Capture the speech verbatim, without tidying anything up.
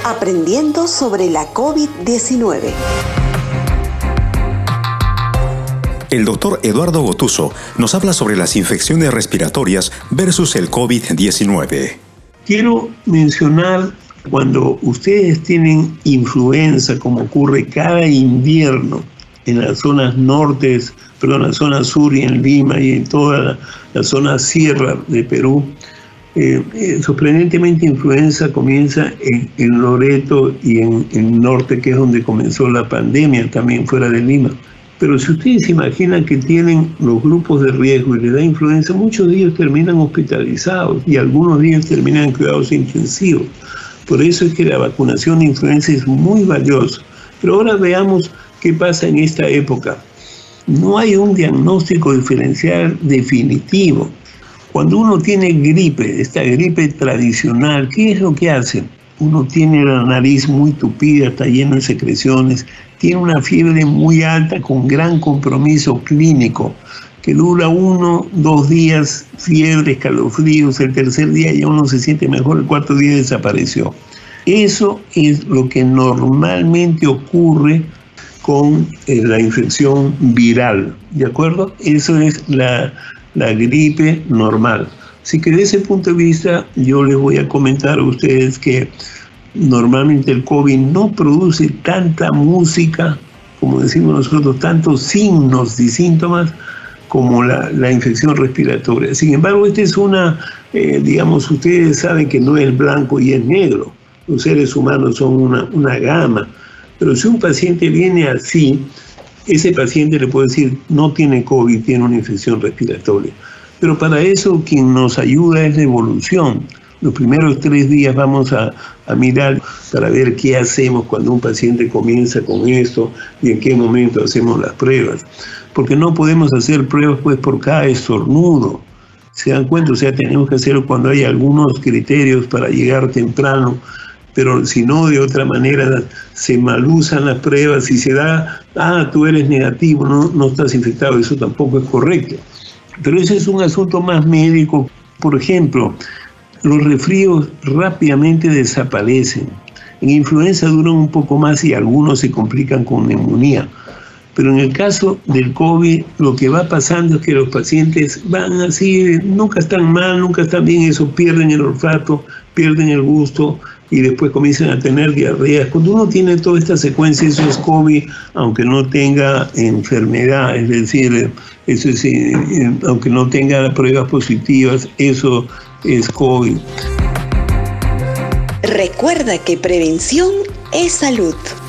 Aprendiendo sobre la COVID diecinueve. El doctor Eduardo Gotuso nos habla sobre las infecciones respiratorias versus el COVID diecinueve. Quiero mencionar cuando ustedes tienen influenza, como ocurre cada invierno en las zonas nortes, perdón, en la zona sur y en Lima y en toda la, la zona sierra de Perú. Eh, eh, sorprendentemente, influenza comienza en, en Loreto y en el norte, que es donde comenzó la pandemia, también fuera de Lima. Pero si ustedes se imaginan que tienen los grupos de riesgo y les da influenza, muchos de ellos terminan hospitalizados y algunos de ellos terminan en cuidados intensivos. Por eso es que la vacunación de influenza es muy valiosa. Pero ahora veamos qué pasa en esta época. No hay un diagnóstico diferencial definitivo. Cuando uno tiene gripe, esta gripe tradicional, ¿qué es lo que hace? Uno tiene la nariz muy tupida, está lleno de secreciones, tiene una fiebre muy alta con gran compromiso clínico, que dura uno, dos días, fiebre, escalofríos, el tercer día ya uno se siente mejor, el cuarto día desapareció. Eso es lo que normalmente ocurre con eh, la infección viral, ¿de acuerdo? Eso es la... la gripe normal. Así que desde ese punto de vista yo les voy a comentar a ustedes que normalmente el COVID no produce tanta música, como decimos nosotros, tantos signos y síntomas como la, la infección respiratoria. Sin embargo, esta es una, eh, digamos, ustedes saben que no es blanco y es negro. Los seres humanos son una, una gama. Pero si un paciente viene así, ese paciente le puede decir, no tiene COVID, tiene una infección respiratoria. Pero para eso quien nos ayuda es la evolución. Los primeros tres días vamos a, a mirar para ver qué hacemos cuando un paciente comienza con esto y en qué momento hacemos las pruebas. Porque no podemos hacer pruebas pues por cada estornudo. ¿Se dan cuenta? O sea, tenemos que hacerlo cuando hay algunos criterios para llegar temprano. Pero si no, de otra manera se malusan las pruebas y se da, ah, tú eres negativo, no, no estás infectado, eso tampoco es correcto. Pero ese es un asunto más médico. Por ejemplo, los resfríos rápidamente desaparecen. En influenza duran un poco más y algunos se complican con neumonía. Pero en el caso del COVID, lo que va pasando es que los pacientes van así, nunca están mal, nunca están bien, eso, pierden el olfato, pierden el gusto y después comienzan a tener diarreas. Cuando uno tiene toda esta secuencia, eso es COVID, aunque no tenga enfermedad, es decir, eso es, eh, aunque no tenga pruebas positivas, eso es COVID. Recuerda que prevención es salud.